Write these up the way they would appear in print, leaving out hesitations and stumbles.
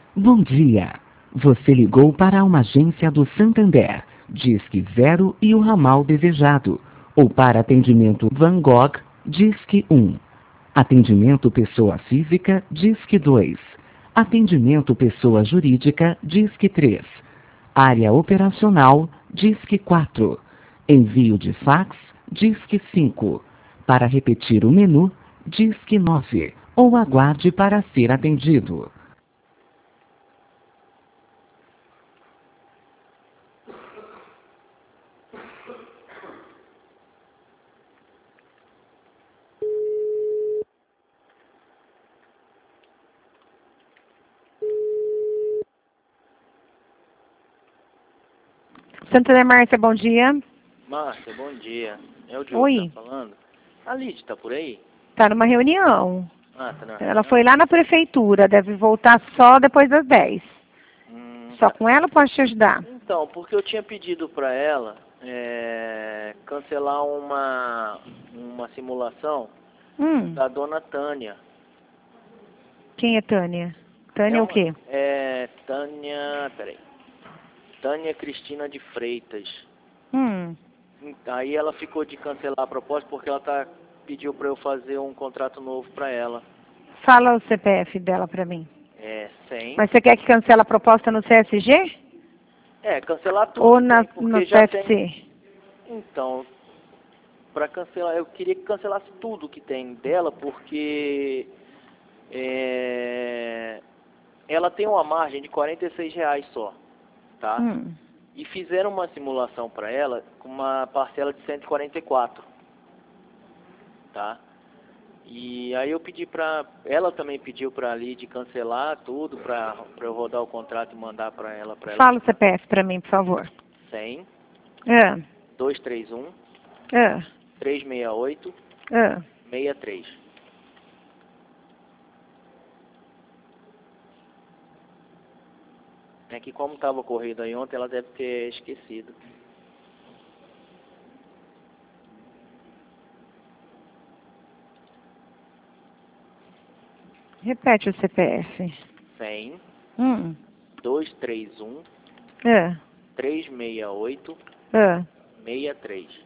Bom dia. Você ligou para uma agência do Santander, Disque 0 e o ramal desejado. Ou para atendimento Van Gogh, Disque 1. Atendimento pessoa física, Disque 2. Atendimento pessoa jurídica, Disque 3. Área operacional, Disque 4. Envio de fax, Disque 5. Para repetir o menu, Disque 9. Ou aguarde para ser atendido. Santander Márcia, bom dia. Márcia, bom dia. É o Diogo que Oi. tá falando? A Lid tá por aí? Tá numa reunião. Ah, tá na Ela reunião? foi lá na prefeitura, deve voltar só depois das 10. Só Tá. com ela eu posso te ajudar? Então, porque eu tinha pedido pra ela cancelar uma simulação da dona Tânia. Quem é Tânia? Tânia o quê? Tânia, peraí. Tânia Cristina de Freitas. Aí ela ficou de cancelar a proposta porque ela pediu pra eu fazer um contrato novo pra ela. Fala o CPF dela pra mim. 100. Mas você quer que cancele a proposta no CSG? Cancelar tudo Ou que tem, porque no já CFC? tem. Então, para cancelar, eu queria que cancelasse tudo que tem dela, porque ela tem uma margem de R$ 46 só, tá? E fizeram uma simulação para ela com uma parcela de 144, tá? E aí eu pedi ela também pediu para ali de cancelar tudo, para eu rodar o contrato e mandar para ela. Fala o CPF pra mim, por favor. 100 Ah, 231 ah, 368 ah. 63. É que como estava corrido aí ontem, ela deve ter esquecido. Repete o CPF. 100 Hum. 231 Ah, 368 ah. 63.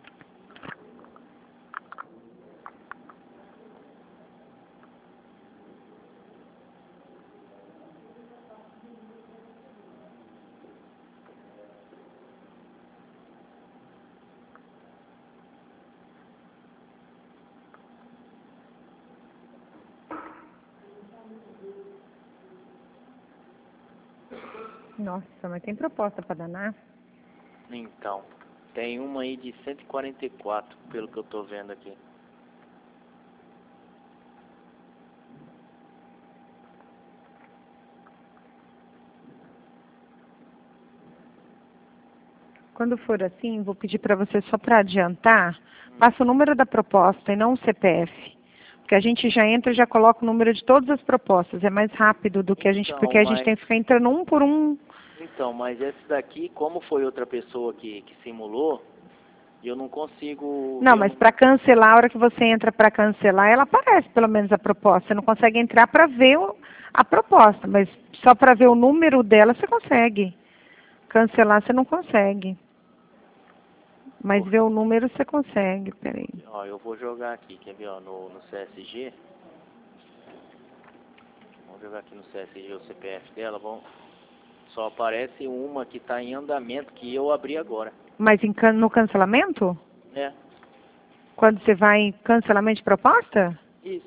Nossa, mas tem proposta pra danar? Então, tem uma aí de 144, pelo que eu tô vendo aqui. Quando for assim, vou pedir para você só para adiantar, passa o número da proposta e não o CPF. Porque a gente já entra e já coloca o número de todas as propostas. É mais rápido do que a gente, Então, porque a gente tem que ficar entrando um por um. Então, mas esse daqui, como foi outra pessoa que simulou, eu não consigo... Não, mas para cancelar, a hora que você entra para cancelar, ela aparece pelo menos a proposta. Você não consegue entrar para ver a proposta, mas só para ver o número dela você consegue. Cancelar você não consegue. Mas ver o número você consegue, peraí. Ó, eu vou jogar aqui, quer ver, ó, no CSG. Vamos jogar aqui no CSG o CPF dela, só aparece uma que está em andamento, que eu abri agora. Mas no cancelamento? É. Quando você vai em cancelamento de proposta? Isso.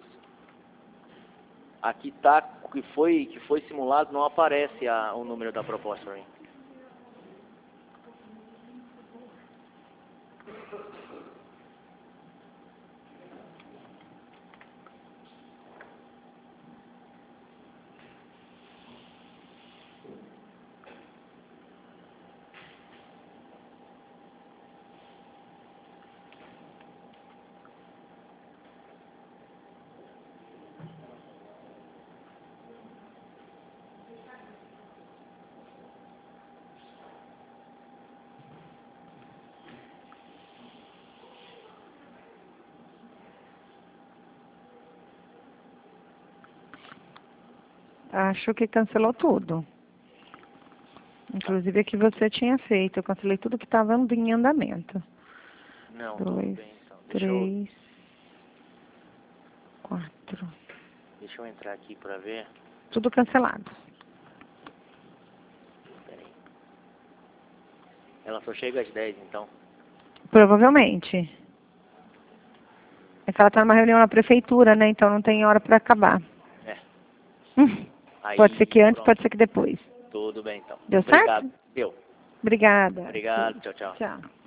Aqui tá, que foi simulado, não aparece o número da proposta para mim. Acho que cancelou tudo. Inclusive a que você tinha feito. Eu cancelei tudo que estava em andamento. Não, 2, tudo bem, então. 3, 4. Deixa eu entrar aqui para ver. Tudo cancelado. Peraí. Ela só chega às 10, então. Provavelmente. É que ela está numa reunião na prefeitura, né? Então não tem hora para acabar. É. Aí, Pode ser que antes, pronto. pode ser que depois. Tudo bem, então. Deu Obrigado. certo? Deu. Obrigada. Obrigado. Tchau, tchau. Tchau.